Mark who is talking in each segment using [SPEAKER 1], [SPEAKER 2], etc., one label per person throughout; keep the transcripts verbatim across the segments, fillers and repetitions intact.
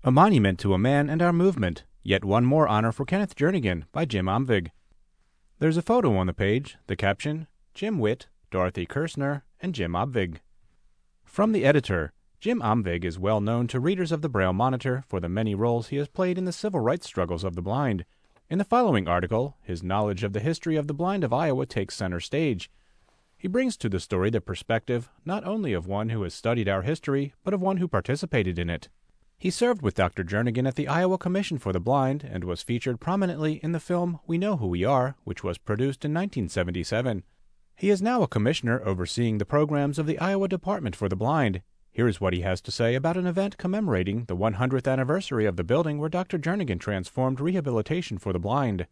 [SPEAKER 1] A Monument to a Man and Our Movement, Yet One More Honor for Kenneth Jernigan by Jim Omvig. There's a photo on the page, the caption, Jim Witt, Dorothy Kirshner, and Jim Omvig. From the editor, Jim Omvig is well known to readers of the Braille Monitor for the many roles he has played in the civil rights struggles of the blind. In the following article, his knowledge of the history of the blind of Iowa takes center stage. He brings to the story the perspective not only of one who has studied our history, but of one who participated in it. He served with Doctor Jernigan at the Iowa Commission for the Blind and was featured prominently in the film We Know Who We Are, which was produced in nineteen seventy-seven. He is now a commissioner overseeing the programs of the Iowa Department for the Blind. Here is what he has to say about an event commemorating the one hundredth anniversary of the building where Doctor Jernigan transformed rehabilitation for the blind.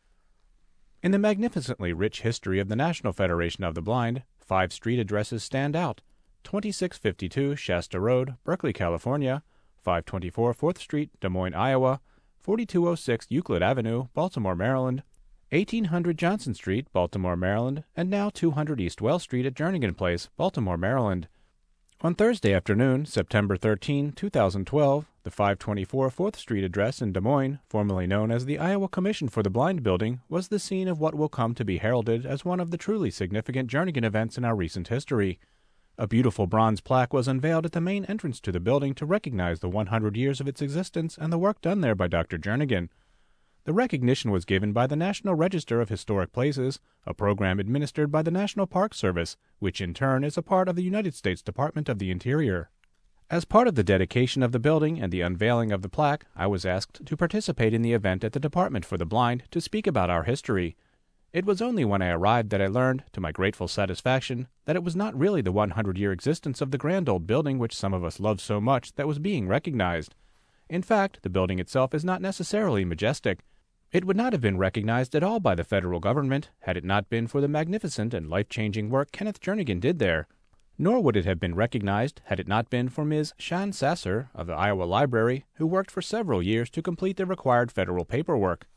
[SPEAKER 1] In the magnificently rich history of the National Federation of the Blind, five street addresses stand out: twenty-six fifty-two Shasta Road, Berkeley, California; five twenty-four fourth Street, Des Moines, Iowa; forty-two oh six Euclid Avenue, Baltimore, Maryland; eighteen hundred Johnson Street, Baltimore, Maryland; and now two hundred East Wells Street at Jernigan Place, Baltimore, Maryland. On Thursday afternoon, September thirteenth, two thousand twelve, the five twenty-four fourth Street address in Des Moines, formerly known as the Iowa Commission for the Blind building, was the scene of what will come to be heralded as one of the truly significant Jernigan events in our recent history. A beautiful bronze plaque was unveiled at the main entrance to the building to recognize the one hundred years of its existence and the work done there by Doctor Jernigan. The recognition was given by the National Register of Historic Places, a program administered by the National Park Service, which in turn is a part of the United States Department of the Interior. As part of the dedication of the building and the unveiling of the plaque, I was asked to participate in the event at the Department for the Blind to speak about our history. It was only when I arrived that I learned, to my grateful satisfaction, that it was not really the one hundred year existence of the grand old building which some of us love so much that was being recognized. In fact, the building itself is not necessarily majestic. It would not have been recognized at all by the federal government had it not been for the magnificent and life-changing work Kenneth Jernigan did there. Nor would it have been recognized had it not been for Miz Shan Sasser of the Iowa Library, who worked for several years to complete the required federal paperwork.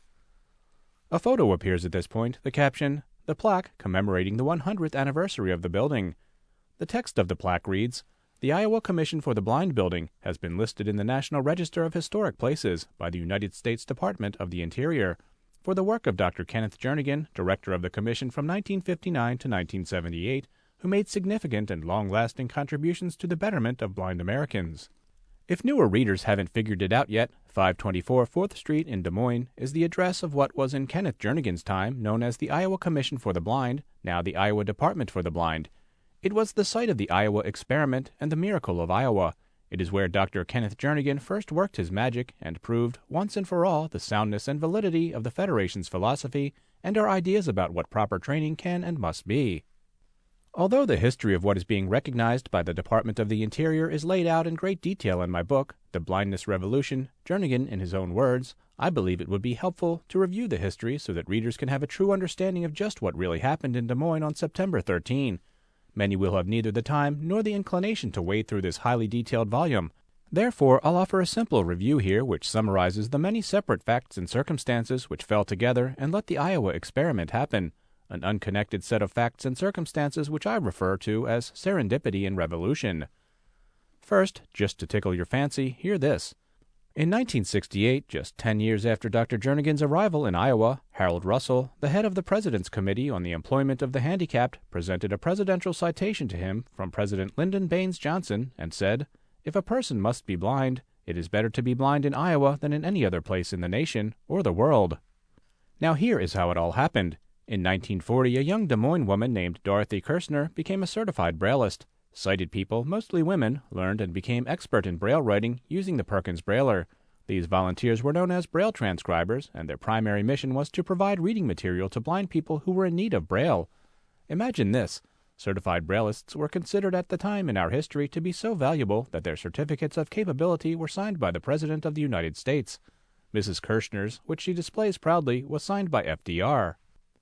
[SPEAKER 1] A photo appears at this point, the caption, The Plaque Commemorating the one hundredth Anniversary of the Building. The text of the plaque reads, The Iowa Commission for the Blind building has been listed in the National Register of Historic Places by the United States Department of the Interior for the work of Doctor Kenneth Jernigan, director of the commission from nineteen fifty-nine to nineteen seventy-eight, who made significant and long-lasting contributions to the betterment of blind Americans. If newer readers haven't figured it out yet, five twenty-four fourth Street in Des Moines is the address of what was in Kenneth Jernigan's time known as the Iowa Commission for the Blind, now the Iowa Department for the Blind. It was the site of the Iowa Experiment and the Miracle of Iowa. It is where Doctor Kenneth Jernigan first worked his magic and proved, once and for all, the soundness and validity of the Federation's philosophy and our ideas about what proper training can and must be. Although the history of what is being recognized by the Department of the Interior is laid out in great detail in my book, The Blindness Revolution, Jernigan in his own words, I believe it would be helpful to review the history so that readers can have a true understanding of just what really happened in Des Moines on September thirteenth. Many will have neither the time nor the inclination to wade through this highly detailed volume. Therefore, I'll offer a simple review here which summarizes the many separate facts and circumstances which fell together and let the Iowa experiment happen, an unconnected set of facts and circumstances which I refer to as serendipity and revolution. First, just to tickle your fancy, hear this. In nineteen sixty-eight, just ten years after Doctor Jernigan's arrival in Iowa, Harold Russell, the head of the President's Committee on the Employment of the Handicapped, presented a presidential citation to him from President Lyndon Baines Johnson and said, If a person must be blind, it is better to be blind in Iowa than in any other place in the nation or the world. Now here is how it all happened. In nineteen forty, a young Des Moines woman named Dorothy Kirshner became a certified Brailleist. Sighted people, mostly women, learned and became expert in Braille writing using the Perkins Brailler. These volunteers were known as Braille transcribers, and their primary mission was to provide reading material to blind people who were in need of Braille. Imagine this. Certified Braillists were considered at the time in our history to be so valuable that their certificates of capability were signed by the President of the United States. Missus Kirshner's, which she displays proudly, was signed by F D R.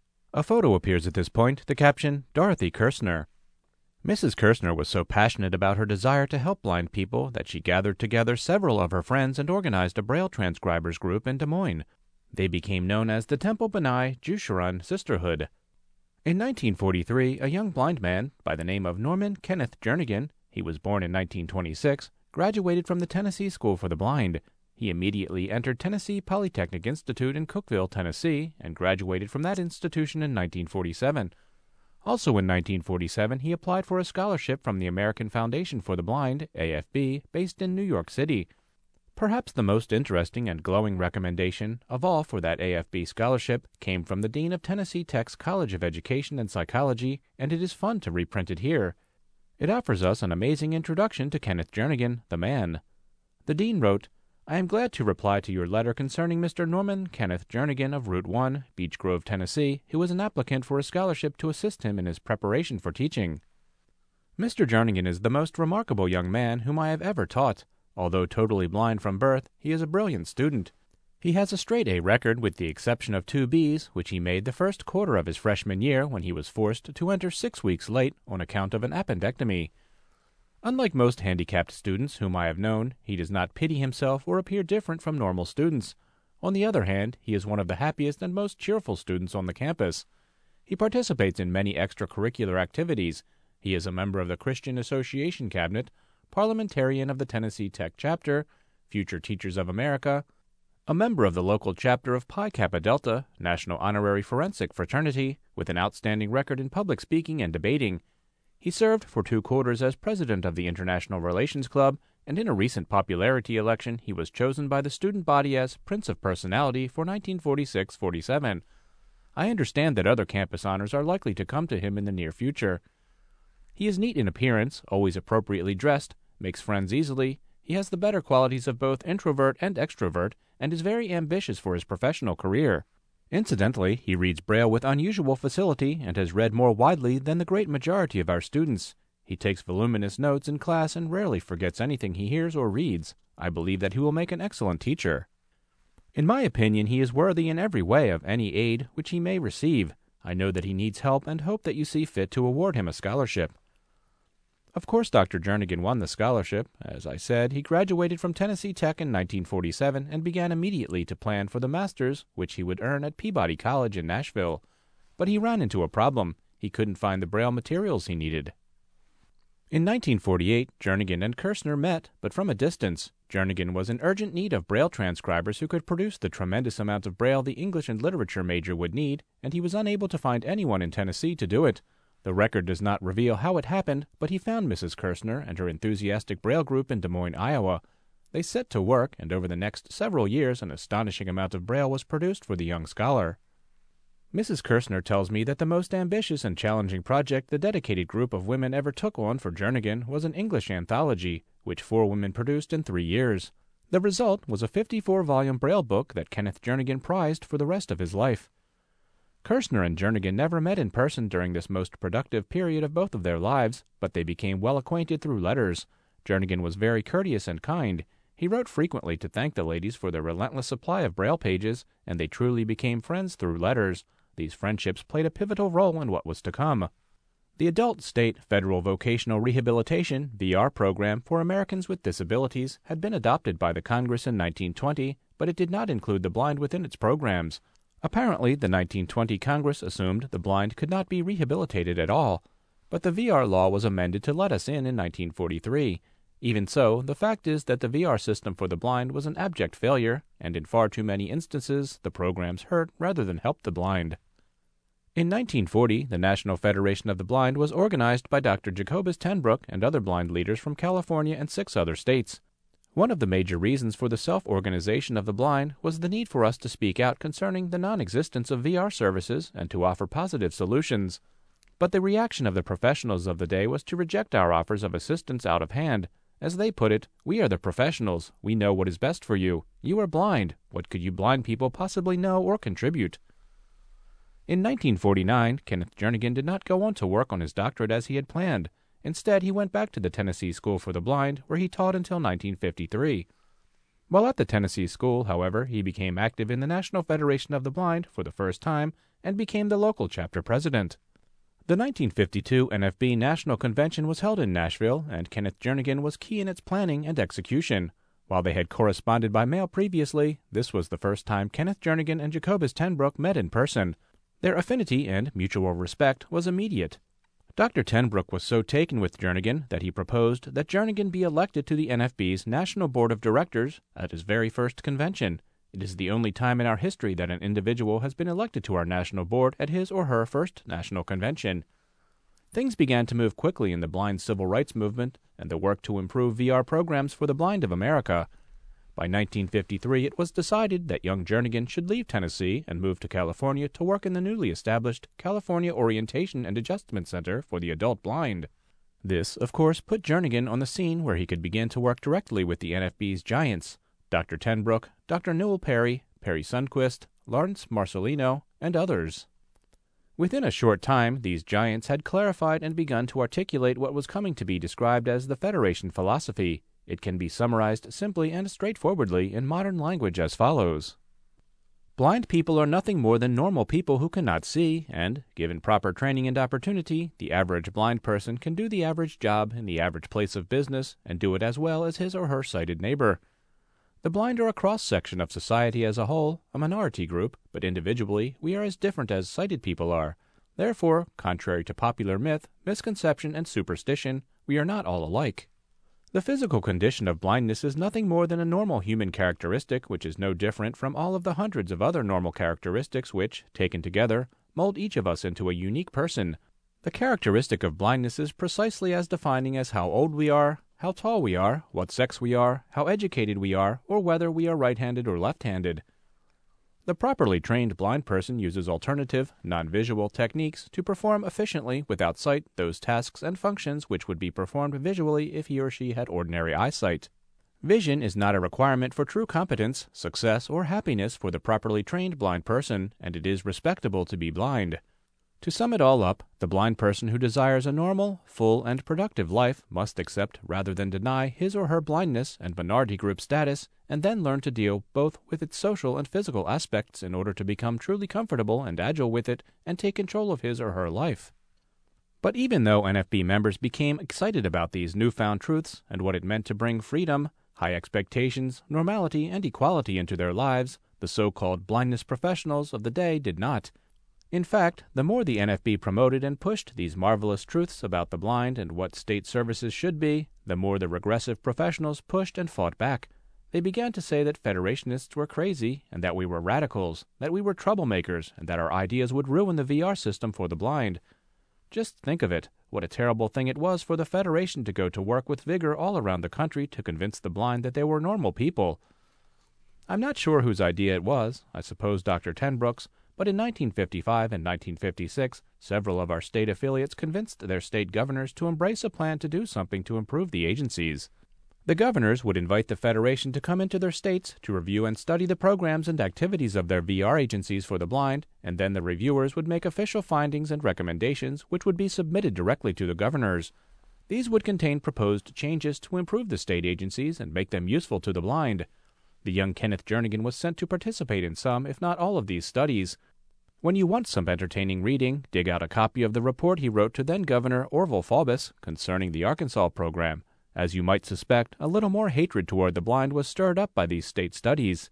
[SPEAKER 1] A photo appears at this point, the caption, Dorothy Kirshner. Missus Kirshner was so passionate about her desire to help blind people that she gathered together several of her friends and organized a Braille transcribers group in Des Moines. They became known as the Temple B'nai Jeshurun Sisterhood. In nineteen forty-three, a young blind man by the name of Norman Kenneth Jernigan, he was born in nineteen twenty-six, graduated from the Tennessee School for the Blind. He immediately entered Tennessee Polytechnic Institute in Cookeville, Tennessee, and graduated from that institution in nineteen forty-seven. Also in nineteen forty-seven, he applied for a scholarship from the American Foundation for the Blind, A F B, based in New York City. Perhaps the most interesting and glowing recommendation of all for that A F B scholarship came from the Dean of Tennessee Tech's College of Education and Psychology, and it is fun to reprint it here. It offers us an amazing introduction to Kenneth Jernigan, the man. The Dean wrote, "I am glad to reply to your letter concerning Mister Norman Kenneth Jernigan of Route one, Beech Grove, Tennessee, who is an applicant for a scholarship to assist him in his preparation for teaching. Mister Jernigan is the most remarkable young man whom I have ever taught. Although totally blind from birth, he is a brilliant student. He has a straight A record with the exception of two B's, which he made the first quarter of his freshman year when he was forced to enter six weeks late on account of an appendectomy. Unlike most handicapped students whom I have known, he does not pity himself or appear different from normal students. On the other hand, he is one of the happiest and most cheerful students on the campus. He participates in many extracurricular activities. He is a member of the Christian Association Cabinet, parliamentarian of the Tennessee Tech Chapter, Future Teachers of America, a member of the local chapter of Pi Kappa Delta, National Honorary Forensic Fraternity, with an outstanding record in public speaking and debating. He served for two quarters as president of the International Relations Club, and in a recent popularity election he was chosen by the student body as Prince of Personality for nineteen forty-six forty-seven. I understand that other campus honors are likely to come to him in the near future. He is neat in appearance, always appropriately dressed, makes friends easily, he has the better qualities of both introvert and extrovert, and is very ambitious for his professional career. Incidentally, he reads Braille with unusual facility and has read more widely than the great majority of our students. He takes voluminous notes in class and rarely forgets anything he hears or reads. I believe that he will make an excellent teacher. In my opinion, he is worthy in every way of any aid which he may receive. I know that he needs help and hope that you see fit to award him a scholarship." Of course, Doctor Jernigan won the scholarship. As I said, he graduated from Tennessee Tech in nineteen forty-seven and began immediately to plan for the master's, which he would earn at Peabody College in Nashville. But he ran into a problem. He couldn't find the Braille materials he needed. In nineteen forty-eight, Jernigan and Kirshner met, but from a distance. Jernigan was in urgent need of Braille transcribers who could produce the tremendous amount of Braille the English and literature major would need, and he was unable to find anyone in Tennessee to do it. The record does not reveal how it happened, but he found Missus Kirshner and her enthusiastic Braille group in Des Moines, Iowa. They set to work, and over the next several years an astonishing amount of Braille was produced for the young scholar. Missus Kirshner tells me that the most ambitious and challenging project the dedicated group of women ever took on for Jernigan was an English anthology, which four women produced in three years. The result was a fifty-four volume Braille book that Kenneth Jernigan prized for the rest of his life. Kirshner and Jernigan never met in person during this most productive period of both of their lives, but they became well acquainted through letters. Jernigan was very courteous and kind. He wrote frequently to thank the ladies for their relentless supply of Braille pages, and they truly became friends through letters. These friendships played a pivotal role in what was to come. The Adult State Federal Vocational Rehabilitation V R program for Americans with disabilities had been adopted by the Congress in nineteen twenty, but it did not include the blind within its programs. Apparently, the nineteen twenty Congress assumed the blind could not be rehabilitated at all, but the V R law was amended to let us in in nineteen forty-three. Even so, the fact is that the V R system for the blind was an abject failure, and in far too many instances the programs hurt rather than helped the blind. In nineteen forty, the National Federation of the Blind was organized by Doctor Jacobus Tenbrook and other blind leaders from California and six other states. One of the major reasons for the self-organization of the blind was the need for us to speak out concerning the non-existence of V R services and to offer positive solutions. But the reaction of the professionals of the day was to reject our offers of assistance out of hand. As they put it, "We are the professionals. We know what is best for you. You are blind. What could you blind people possibly know or contribute?" In nineteen forty-nine, Kenneth Jernigan did not go on to work on his doctorate as he had planned. Instead, he went back to the Tennessee School for the Blind, where he taught until nineteen fifty-three. While at the Tennessee School, however, he became active in the National Federation of the Blind for the first time and became the local chapter president. The nineteen fifty-two N F B National Convention was held in Nashville, and Kenneth Jernigan was key in its planning and execution. While they had corresponded by mail previously, this was the first time Kenneth Jernigan and Jacobus Tenbrook met in person. Their affinity and mutual respect was immediate. Doctor Tenbrook was so taken with Jernigan that he proposed that Jernigan be elected to the N F B's National Board of Directors at his very first convention. It is the only time in our history that an individual has been elected to our national board at his or her first national convention. Things began to move quickly in the blind civil rights movement and the work to improve V R programs for the blind of America. By nineteen fifty-three, it was decided that young Jernigan should leave Tennessee and move to California to work in the newly established California Orientation and Adjustment Center for the Adult Blind. This, of course, put Jernigan on the scene where he could begin to work directly with the N F B's giants, Doctor Tenbrook, Doctor Newell Perry, Perry Sundquist, Lawrence Marcelino, and others. Within a short time, these giants had clarified and begun to articulate what was coming to be described as the Federation philosophy. It can be summarized simply and straightforwardly in modern language as follows. Blind people are nothing more than normal people who cannot see, and, given proper training and opportunity, the average blind person can do the average job in the average place of business and do it as well as his or her sighted neighbor. The blind are a cross-section of society as a whole, a minority group, but individually we are as different as sighted people are. Therefore, contrary to popular myth, misconception, and superstition, we are not all alike. The physical condition of blindness is nothing more than a normal human characteristic which is no different from all of the hundreds of other normal characteristics which, taken together, mold each of us into a unique person. The characteristic of blindness is precisely as defining as how old we are, how tall we are, what sex we are, how educated we are, or whether we are right-handed or left-handed. The properly trained blind person uses alternative, non-visual techniques to perform efficiently without sight those tasks and functions which would be performed visually if he or she had ordinary eyesight. Vision is not a requirement for true competence, success, or happiness for the properly trained blind person, and it is respectable to be blind. To sum it all up, the blind person who desires a normal, full, and productive life must accept rather than deny his or her blindness and minority group status, and then learn to deal both with its social and physical aspects in order to become truly comfortable and agile with it and take control of his or her life. But even though N F B members became excited about these newfound truths and what it meant to bring freedom, high expectations, normality, and equality into their lives, the so-called blindness professionals of the day did not. In fact, the more the N F B promoted and pushed these marvelous truths about the blind and what state services should be, the more the regressive professionals pushed and fought back. They began to say that Federationists were crazy, and that we were radicals, that we were troublemakers, and that our ideas would ruin the V R system for the blind. Just think of it, what a terrible thing it was for the Federation to go to work with vigor all around the country to convince the blind that they were normal people. I'm not sure whose idea it was, I suppose Doctor Tenbrook's, but in nineteen fifty-five and nineteen fifty-six, several of our state affiliates convinced their state governors to embrace a plan to do something to improve the agencies. The governors would invite the Federation to come into their states to review and study the programs and activities of their V R agencies for the blind, and then the reviewers would make official findings and recommendations which would be submitted directly to the governors. These would contain proposed changes to improve the state agencies and make them useful to the blind. The young Kenneth Jernigan was sent to participate in some, if not all, of these studies. When you want some entertaining reading, dig out a copy of the report he wrote to then-Governor Orville Faubus concerning the Arkansas program. As you might suspect, a little more hatred toward the blind was stirred up by these state studies.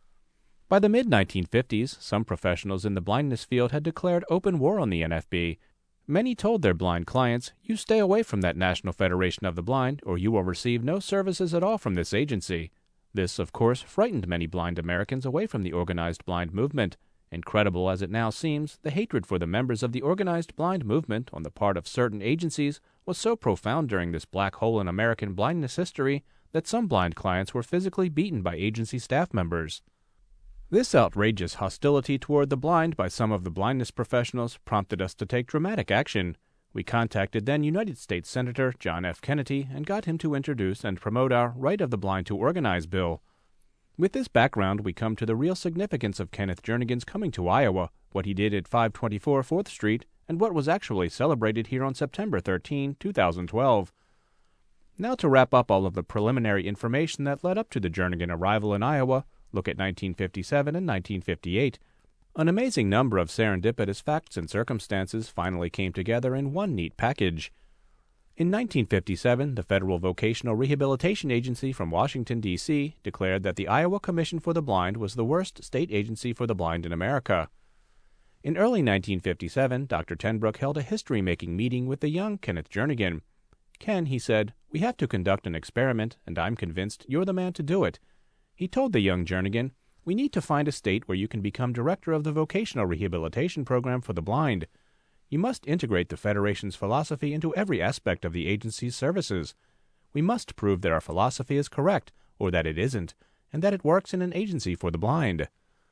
[SPEAKER 1] By the mid nineteen fifties, some professionals in the blindness field had declared open war on the N F B. Many told their blind clients, "You stay away from that National Federation of the Blind, or you will receive no services at all from this agency." This, of course, frightened many blind Americans away from the organized blind movement. Incredible as it now seems, the hatred for the members of the organized blind movement on the part of certain agencies was so profound during this black hole in American blindness history that some blind clients were physically beaten by agency staff members. This outrageous hostility toward the blind by some of the blindness professionals prompted us to take dramatic action. We contacted then United States Senator John F. Kennedy and got him to introduce and promote our Right of the Blind to Organize bill. With this background, we come to the real significance of Kenneth Jernigan's coming to Iowa, what he did at five twenty-four fourth Street, and what was actually celebrated here on September thirteenth, two thousand twelve. Now to wrap up all of the preliminary information that led up to the Jernigan arrival in Iowa, look at nineteen fifty-seven and nineteen fifty-eight. An amazing number of serendipitous facts and circumstances finally came together in one neat package. In nineteen fifty-seven, the Federal Vocational Rehabilitation Agency from Washington, D C declared that the Iowa Commission for the Blind was the worst state agency for the blind in America. In early nineteen fifty-seven, Doctor Tenbrook held a history-making meeting with the young Kenneth Jernigan. "Ken," he said, "we have to conduct an experiment, and I'm convinced you're the man to do it." He told the young Jernigan, "We need to find a state where you can become director of the vocational rehabilitation program for the blind. You must integrate the Federation's philosophy into every aspect of the agency's services. We must prove that our philosophy is correct, or that it isn't, and that it works in an agency for the blind."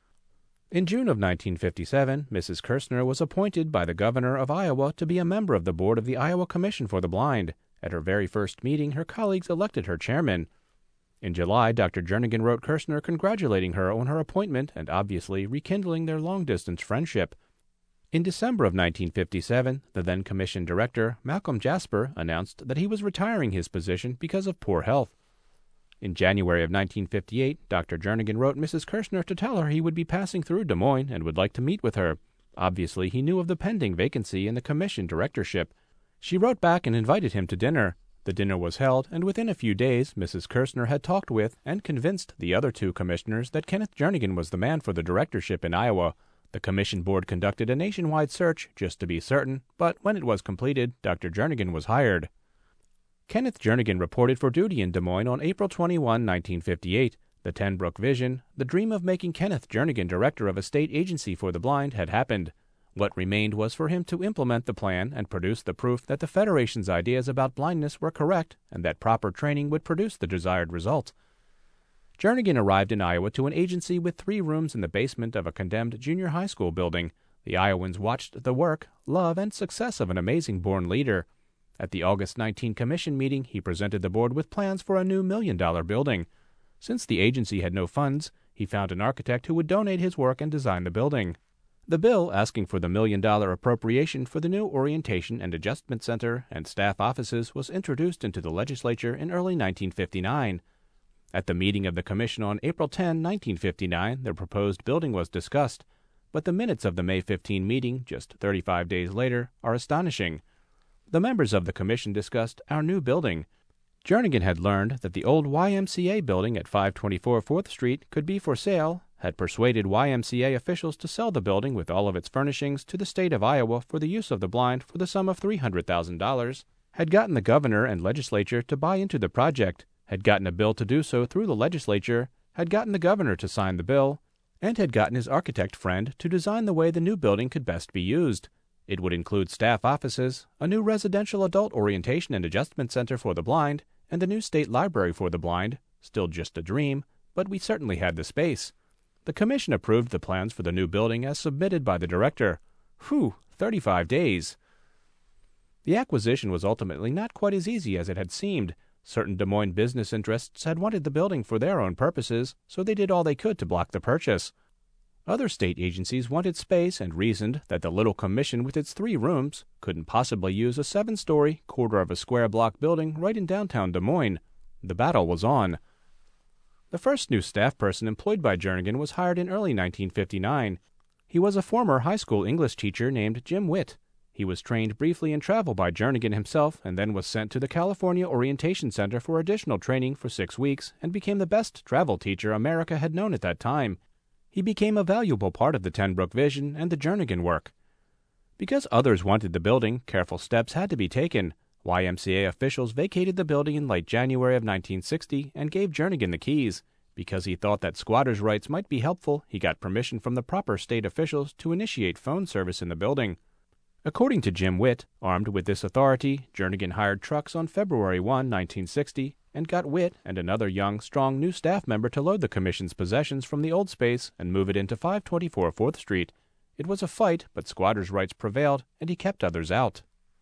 [SPEAKER 1] In June of nineteen fifty-seven, Missus Kirshner was appointed by the governor of Iowa to be a member of the board of the Iowa Commission for the Blind. At her very first meeting, her colleagues elected her chairman. In July, Doctor Jernigan wrote Kirshner congratulating her on her appointment and obviously rekindling their long-distance friendship. In December of nineteen fifty-seven, the then commission director, Malcolm Jasper, announced that he was retiring his position because of poor health. In January of nineteen fifty-eight, Doctor Jernigan wrote Missus Kirshner to tell her he would be passing through Des Moines and would like to meet with her. Obviously, he knew of the pending vacancy in the commission directorship. She wrote back and invited him to dinner. The dinner was held, and within a few days, Missus Kirshner had talked with and convinced the other two commissioners that Kenneth Jernigan was the man for the directorship in Iowa. The commission board conducted a nationwide search just to be certain, but when it was completed, Doctor Jernigan was hired. Kenneth Jernigan reported for duty in Des Moines on April twenty-first, nineteen fifty-eight. The Tenbrook vision, the dream of making Kenneth Jernigan director of a state agency for the blind, had happened. What remained was for him to implement the plan and produce the proof that the Federation's ideas about blindness were correct and that proper training would produce the desired result. Jernigan arrived in Iowa to an agency with three rooms in the basement of a condemned junior high school building. The Iowans watched the work, love, and success of an amazing born leader. At the August nineteenth commission meeting, he presented the board with plans for a new million-dollar building. Since the agency had no funds, he found an architect who would donate his work and design the building. The bill asking for the million-dollar appropriation for the new Orientation and Adjustment Center and staff offices was introduced into the legislature in early nineteen fifty-nine. At the meeting of the commission on April tenth, nineteen fifty-nine, the proposed building was discussed, but the minutes of the May fifteenth meeting, just thirty-five days later, are astonishing. The members of the commission discussed our new building. Jernigan had learned that the old Y M C A building at five twenty-four fourth Street could be for sale, had persuaded Y M C A officials to sell the building with all of its furnishings to the state of Iowa for the use of the blind for the sum of three hundred thousand dollars, had gotten the governor and legislature to buy into the project, had gotten a bill to do so through the legislature, had gotten the governor to sign the bill, and had gotten his architect friend to design the way the new building could best be used. It would include staff offices, a new residential adult orientation and adjustment center for the blind, and the new state library for the blind. Still just a dream, but we certainly had the space. The commission approved the plans for the new building as submitted by the director. Whew, thirty-five days. The acquisition was ultimately not quite as easy as it had seemed. Certain Des Moines business interests had wanted the building for their own purposes, so they did all they could to block the purchase. Other state agencies wanted space and reasoned that the little commission with its three rooms couldn't possibly use a seven-story, quarter-of-a-square-block building right in downtown Des Moines. The battle was on. The first new staff person employed by Jernigan was hired in early nineteen fifty-nine. He was a former high school English teacher named Jim Witt. He was trained briefly in travel by Jernigan himself and then was sent to the California Orientation Center for additional training for six weeks and became the best travel teacher America had known at that time. He became a valuable part of the Tenbrook vision and the Jernigan work. Because others wanted the building, careful steps had to be taken. Y M C A officials vacated the building in late January of nineteen sixty and gave Jernigan the keys. Because he thought that squatters' rights might be helpful, he got permission from the proper state officials to initiate phone service in the building. According to Jim Witt, armed with this authority, Jernigan hired trucks on February first, nineteen sixty, and got Witt and another young, strong new staff member to load the commission's possessions from the old space and move it into five twenty-four fourth Street. It was a fight, but squatters' rights prevailed, and he kept others out.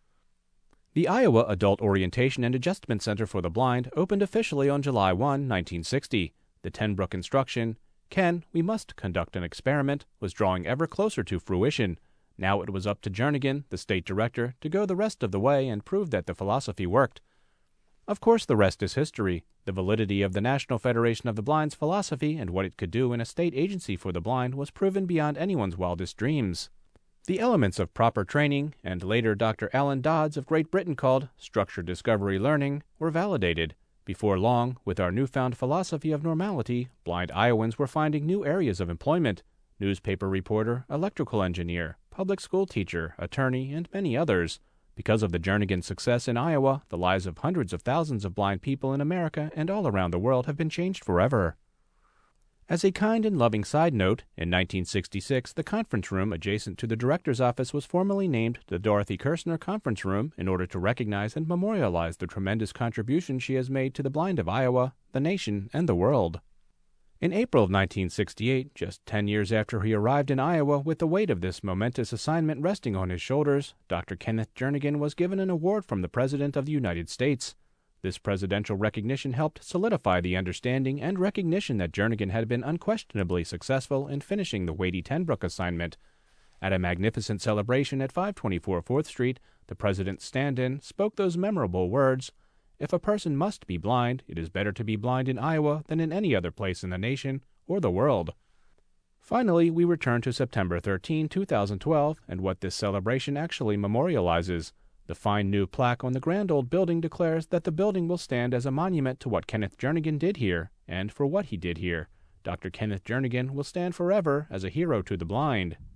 [SPEAKER 1] The Iowa Adult Orientation and Adjustment Center for the Blind opened officially on July first, nineteen sixty. The Tenbrook instruction, "Ken, we must conduct an experiment," was drawing ever closer to fruition. Now it was up to Jernigan, the state director, to go the rest of the way and prove that the philosophy worked. Of course, the rest is history. The validity of the National Federation of the Blind's philosophy and what it could do in a state agency for the blind was proven beyond anyone's wildest dreams. The elements of proper training, and later Doctor Alan Dodds of Great Britain called structured discovery learning, were validated. Before long, with our newfound philosophy of normality, blind Iowans were finding new areas of employment: newspaper reporter, electrical engineer, public school teacher, attorney, and many others. Because of the Jernigan success in Iowa, the lives of hundreds of thousands of blind people in America and all around the world have been changed forever. As a kind and loving side note, in nineteen sixty-six, the conference room adjacent to the director's office was formally named the Dorothy Kirsner Conference Room in order to recognize and memorialize the tremendous contribution she has made to the blind of Iowa, the nation, and the world. In April of nineteen sixty-eight, just ten years after he arrived in Iowa with the weight of this momentous assignment resting on his shoulders, Doctor Kenneth Jernigan was given an award from the President of the United States. This presidential recognition helped solidify the understanding and recognition that Jernigan had been unquestionably successful in finishing the weighty Tenbrook assignment. At a magnificent celebration at five twenty-four fourth Street, the president's stand-in spoke those memorable words, "If a person must be blind, it is better to be blind in Iowa than in any other place in the nation or the world." Finally, we return to September thirteenth, two thousand twelve, and what this celebration actually memorializes. The fine new plaque on the grand old building declares that the building will stand as a monument to what Kenneth Jernigan did here, and for what he did here. Doctor Kenneth Jernigan will stand forever as a hero to the blind.